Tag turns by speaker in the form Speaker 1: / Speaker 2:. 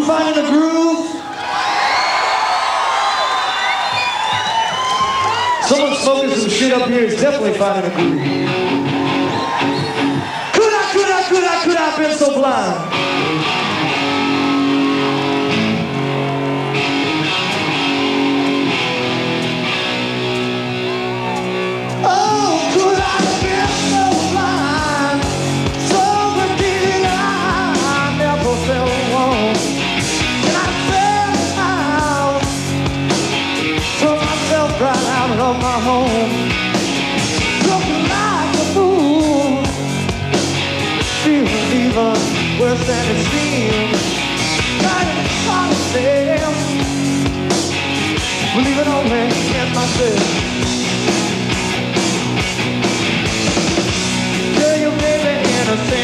Speaker 1: finding a groove? Someone smoking some shit up here is definitely finding a groove. Could I been so blind? Oh, could I have been so blind? So repeated I never felt warm. And I fell out, throw myself right out of my home. Looking like a fool, feeling even worse than it seems. Trying to start a sale, believing only in myself. Girl, you made me innocent.